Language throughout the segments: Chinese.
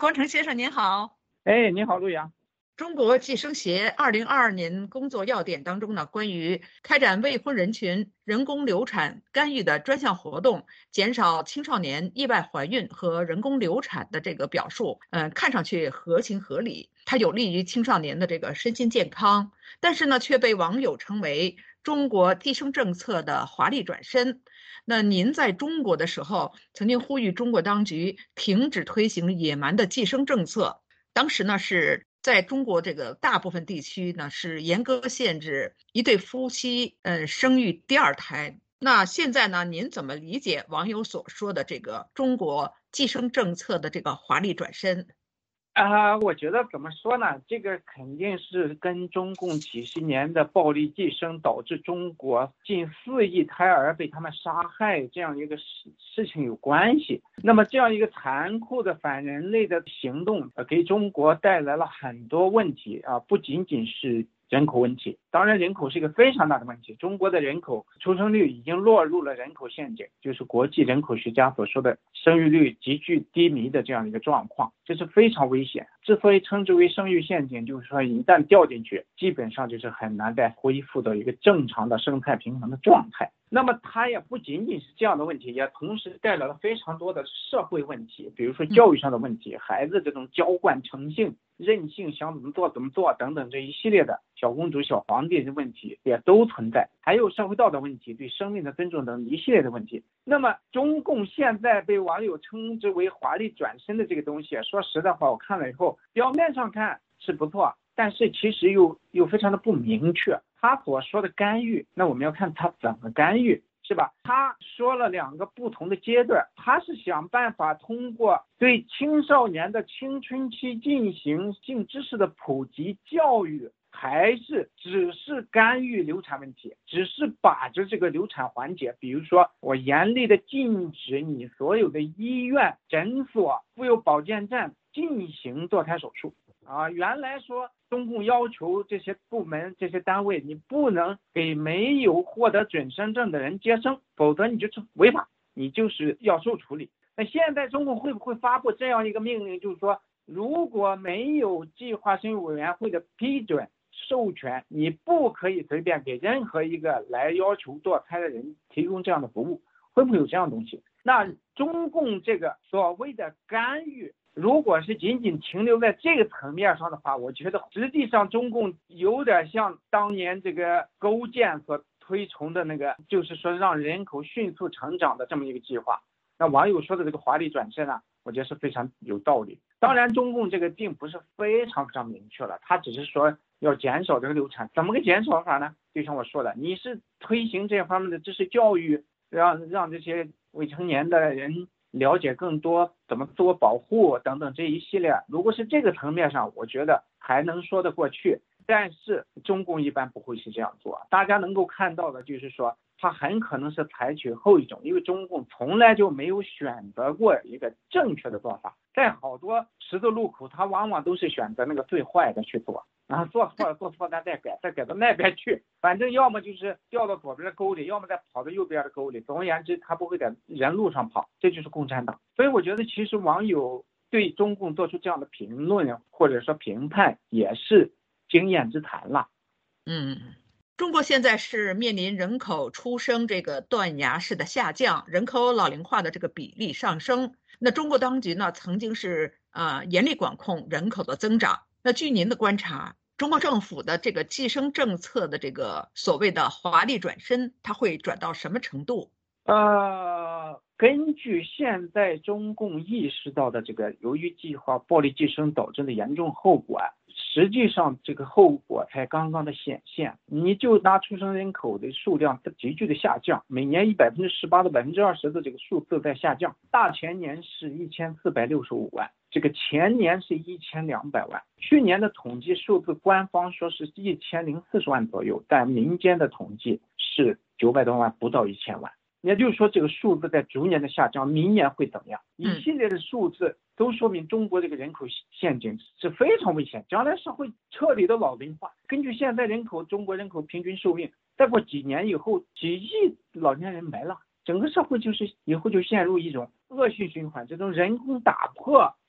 光成先生您好。 哎，你好，陆阳。 中国计生协2022年工作要点当中呢，关于开展未婚人群人工流产干预的专项活动，减少青少年意外怀孕和人工流产的这个表述，看上去合情合理，它有利于青少年的这个身心健康，但是呢，却被网友称为中国计生政策的华丽转身。那您在中国的时候，曾经呼吁中国当局停止推行野蛮的计生政策。当时呢是在中国这个大部分地区呢是严格限制一对夫妻生育第二胎。那现在呢，您怎么理解网友所说的这个中国计生政策的这个华丽转身？ 我觉得怎么说呢？这个肯定是跟中共几十年的暴力计生导致中国近4亿胎儿被他们杀害这样一个事情有关系。那么这样一个残酷的反人类的行动，给中国带来了很多问题啊，不仅仅是人口问题，当然人口是一个非常大的问题。中国的人口出生率已经落入了人口陷阱，就是国际人口学家所说的生育率急剧低迷的这样一个状况，这是非常危险。之所以称之为生育陷阱，就是说一旦掉进去，基本上就是很难再恢复到一个正常的生态平衡的状态。那么它也不仅仅是这样的问题，也同时带来了非常多的社会问题，比如说教育上的问题，孩子这种娇惯成性、任性，想怎么做怎么做等等，这一系列的小公主小皇帝的问题也都存在，还有社会道德问题、对生命的尊重等一系列的问题。那么中共现在被网友称之为华丽转身的这个东西，说实在话，我看了以后，表面上看是不错，但是其实又非常的不明确。他所说的干预，那我们要看他怎么干预，是吧？他说了2个不同的阶段，他是想办法通过对青少年的青春期进行性知识的普及教育，还是只是干预流产问题，只是把着这个流产环节，比如说我严厉的禁止你所有的医院、诊所、妇幼保健站进行堕胎手术啊。原来说中共要求这些部门、这些单位，你不能给没有获得准生证的人接生，否则你就是违法，你就是要受处理。那现在中共会不会发布这样一个命令，就是说如果没有计划生育委员会的批准授权，你不可以随便给任何一个来要求堕胎的人提供这样的服务？会不会有这样的东西？那中共这个所谓的干预，如果是仅仅停留在这个层面上的话，我觉得实际上中共有点像当年这个勾践所推崇的那个，就是说让人口迅速成长的这么一个计划。那网友说的这个华丽转身啊，我觉得是非常有道理。当然中共这个并不是非常非常明确了，他只是说要减少这个流产。怎么个减少法呢？就像我说的，你是推行这方面的知识教育，让这些未成年的人了解更多怎么自我保护等等这一系列，如果是这个层面上，我觉得还能说得过去。但是中共一般不会是这样做，大家能够看到的就是说他很可能是采取后一种，因为中共从来就没有选择过一个正确的做法，在好多十字路口他往往都是选择那个最坏的去做，然后做错咱再改到那边去，反正要么就是掉到左边的沟里，要么再跑到右边的沟里，总而言之他不会在人路上跑，这就是共产党。所以我觉得其实网友对中共做出这样的评论或者说评判也是经验之谈了。 中国现在是面临人口出生这个断崖式的下降，人口老龄化的这个比例上升。那中国当局呢，曾经是严厉管控人口的增长。那据您的观察，中国政府的这个计生政策的这个所谓的华丽转身，它会转到什么程度？ 根据现在中共意识到的这个由于计划暴力计生导致的严重后果实际上这个后果才刚刚的显现。你就拿出生人口的数量急剧的下降，每年以18%到20%的这个数字在下降，大前年是1465万，这个前年是1200万，去年的统计数字官方说是1040万左右，但民间的统计是900多万，不到1000万。也就是说这个数字在逐年的下降，明年会怎么样？一系列的数字都说明中国这个人口陷阱是非常危险，将来是会彻底的老龄化。根据现在中国人口平均寿命，再过几年以后几亿老年人没了，整个社会就是以后就陷入一种恶性循环，这种人工打破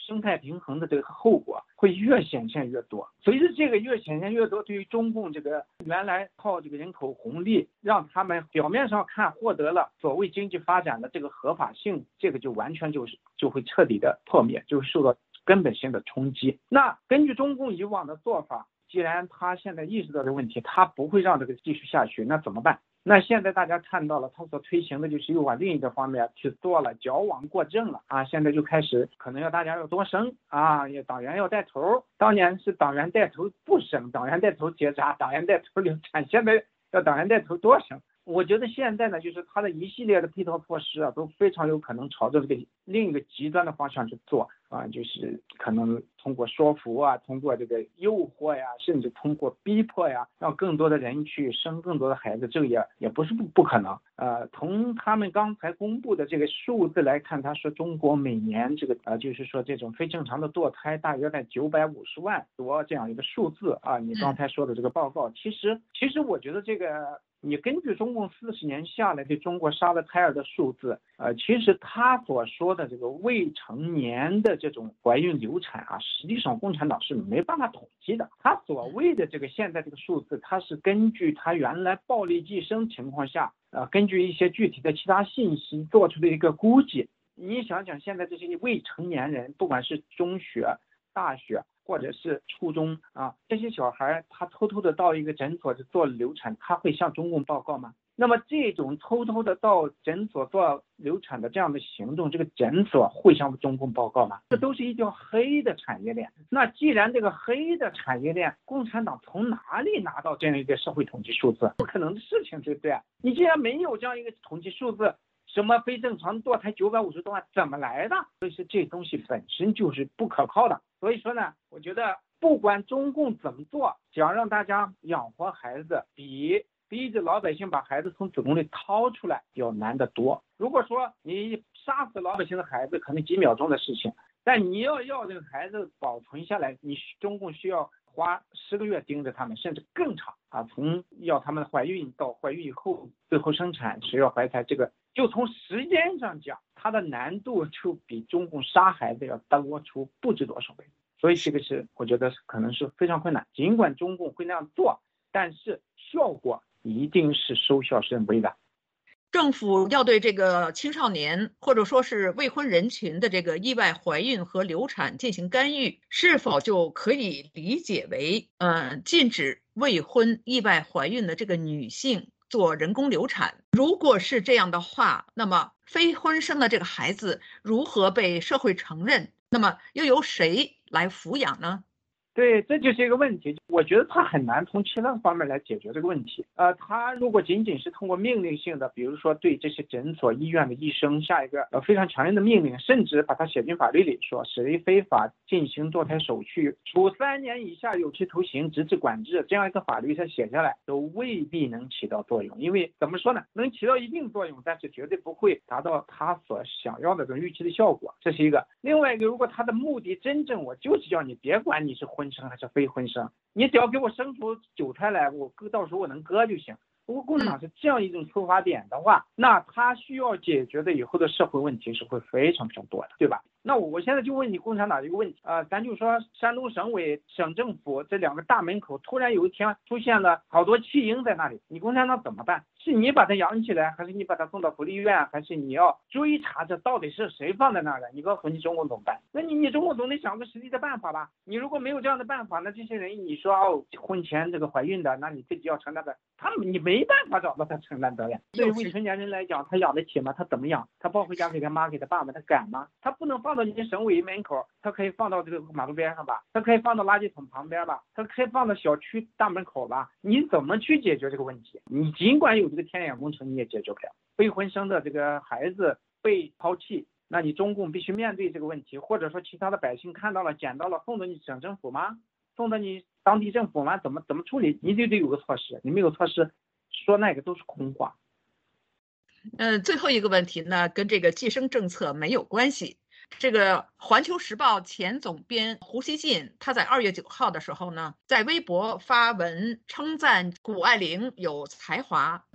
生态平衡的这个后果会越显现越多。随着这个越显现越多，对于中共这个原来靠这个人口红利让他们表面上看获得了所谓经济发展的这个合法性，这个就完全就会彻底的破灭，就会受到根本性的冲击。那根据中共以往的做法，既然他现在意识到这个问题，他不会让这个继续下去，那怎么办？那现在大家看到了，他所推行的就是又往另一个方面去做了，矫枉过正了啊！现在就开始可能要大家要多生啊，也党员要带头。当年是党员带头不生，党员带头结扎，党员带头流产，现在要党员带头多生。我觉得现在呢，就是他的一系列的配套措施啊，都非常有可能朝着这个另一个极端的方向去做啊，就是可能通过说服啊，通过这个诱惑呀，甚至通过逼迫呀，让更多的人去生更多的孩子，这个也不是不可能。从他们刚才公布的这个数字来看，他说中国每年这个就是说这种非正常的堕胎大约在950万多这样一个数字啊。你刚才说的这个报告，其实我觉得这个。你根据中共40年下来对中国杀了胎儿的数字，其实他所说的这个未成年的这种怀孕流产啊，实际上共产党是没办法统计的。他所谓的这个现在这个数字，他是根据他原来暴力寄生情况下，根据一些具体的其他信息做出的一个估计。你想想，现在这些未成年人，不管是中学、大学。或者是初中啊，这些小孩他偷偷的到一个诊所做流产，他会向中共报告吗？那么这种偷偷的到诊所做流产的这样的行动，这个诊所会向中共报告吗？这都是一条黑的产业链。那既然这个黑的产业链，共产党从哪里拿到这样一个社会统计数字？不可能的事情，对不对？你既然没有这样一个统计数字，什么非正常堕胎950多万怎么来的？所以说这东西本身就是不可靠的。所以说呢，我觉得不管中共怎么做，想让大家养活孩子，比逼着老百姓把孩子从子宫里掏出来要难得多。如果说你杀死老百姓的孩子，可能几秒钟的事情，但你要这个孩子保存下来，你中共需要花10个月盯着他们，甚至更长啊！从要他们怀孕到怀孕以后，最后生产是要怀胎，这个就从时间上讲，它的难度就比中共杀孩子要多出不知多少倍。所以这个是我觉得可能是非常困难。尽管中共会那样做，但是效果一定是收效甚微的。 政府要对这个青少年或者说是未婚人群的这个意外怀孕和流产进行干预，是否就可以理解为禁止未婚意外怀孕的这个女性做人工流产？如果是这样的话，那么非婚生的这个孩子如何被社会承认？那么又由谁来抚养呢？ 对，这就是一个问题。我觉得他很难从其他方面来解决这个问题。他如果仅仅是通过命令性的，比如说对这些诊所、医院的医生下一个非常强硬的命令，甚至把它写进法律里，说谁非法进行堕胎手续，处3年以下有期徒刑，直至管制，这样一个法律他写下来，都未必能起到作用。因为怎么说呢，能起到一定作用，但是绝对不会达到他所想要的这种预期的效果，这是一个。另外一个，如果他的目的真正，我就是叫你别管你是婚生还是非婚生，你只要给我生出9胎来，我到时候我能割就行。如果共产党是这样一种出发点的话，那他需要解决的以后的社会问题是会非常非常多的，对吧？那我现在就问你共产党一个问题咱就说山东省委、省政府这2个大门口突然有一天出现了好多弃婴在那里，你共产党怎么办？是你把他养起来，还是你把他送到福利院，还是你要追查这到底是谁放在那儿的？你告诉你中共怎么办？那你中共总得想个实际的办法吧？你如果没有这样的办法，那这些人你说婚前这个怀孕的，那你自己要承担的，你没办法找到他承担责任。对于未成年人来讲，他养得起吗？他怎么养？他抱回家给他妈给他爸爸，他敢吗？他不能放到你省委门口，他可以放到这个马路边上吧，他可以放到垃圾桶旁边吧，他可以放到小区大门口吧？你怎么去解决这个问题？你尽管有这个天眼工程，你也解决不了。未婚生的这个孩子被抛弃，那你中共必须面对这个问题，或者说其他的百姓看到了捡到了，送到你省政府吗？送到你当地政府吗？怎么处理？你得有个措施，你没有措施，说那个都是空话。 最后一个问题呢，跟这个计生政策没有关系。这个《环球时报》前总编胡锡进，他在2月9号的时候呢，在微博发文称赞谷爱凌有才华，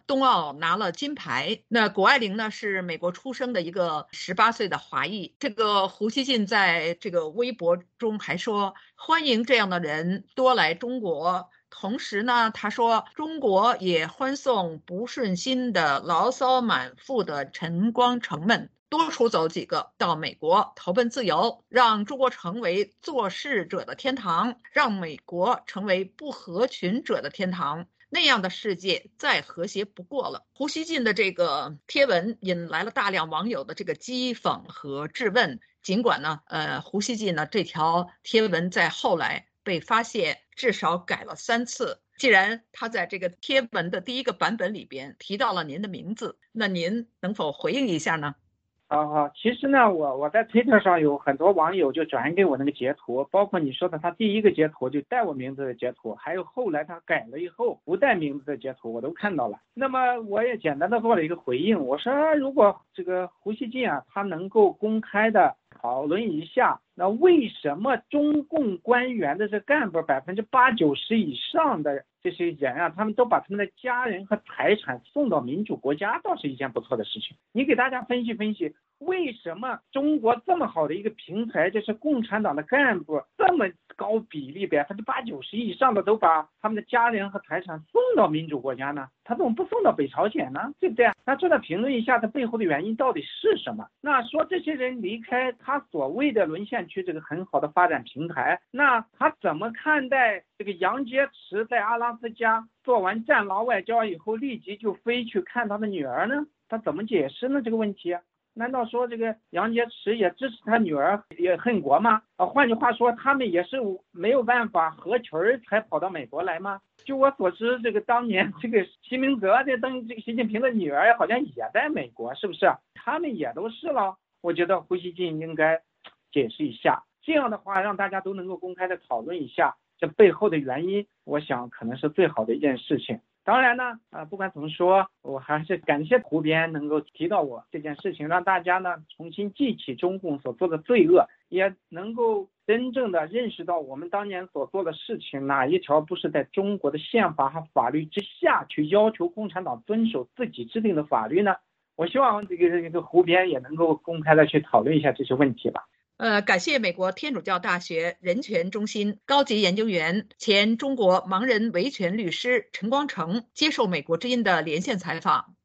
冬奥拿了金牌。那谷爱凌呢是美国出生的一个18岁的华裔。这个胡锡进在这个微博中还说，欢迎这样的人多来中国。同时呢，他说中国也欢送不顺心的牢骚满腹的陈光诚们多出走几个到美国投奔自由，让中国成为做事者的天堂，让美国成为不合群者的天堂。那样的世界再和谐不过了。胡锡进的这个贴文引来了大量网友的这个讥讽和质问。尽管呢，胡锡进呢这条贴文在后来被发现至少改了3次。既然他在这个贴文的第一个版本里边提到了您的名字，那您能否回应一下呢？ 其实呢，我在推特上有很多网友就转给我那个截图，包括你说的他第一个截图就带我名字的截图，还有后来他改了以后不带名字的截图，我都看到了。那么我也简单的做了一个回应，我说如果这个胡锡进啊，他能够公开的讨论一下，那为什么中共官员的这干部80%-90%以上的这些人啊，他们都把他们的家人和财产送到民主国家，倒是一件不错的事情。你给大家分析分析，为什么中国这么好的一个平台，就是共产党的干部这么高比例80%-90%以上的都把他们的家人和财产送到民主国家呢？他怎么不送到北朝鲜呢？对不对？那这个评论一下，它背后的原因到底是什么？那说这些人离开他所谓的沦陷区这个很好的发展平台，那他怎么看待这个杨洁篪在阿拉斯加做完战狼外交以后立即就飞去看他的女儿呢？他怎么解释呢这个问题啊？难道说这个杨洁篪也支持他女儿也恨国吗？换句话说，他们也是没有办法合群才跑到美国来吗？就我所知，这个当年这个习明泽这个习近平的女儿好像也在美国，是不是？他们也都是了。我觉得胡锡进应该解释一下，这样的话让大家都能够公开的讨论一下这背后的原因，我想可能是最好的一件事情。当然呢，不管怎么说，我还是感谢胡编能够提到我这件事情，让大家呢重新记起中共所做的罪恶，也能够真正的认识到我们当年所做的事情哪一条不是在中国的宪法和法律之下去要求共产党遵守自己制定的法律呢？我希望这个胡编也能够公开的去讨论一下这些问题吧。 感谢美国天主教大学人权中心高级研究员、前中国盲人维权律师陈光诚接受美国之音的连线采访。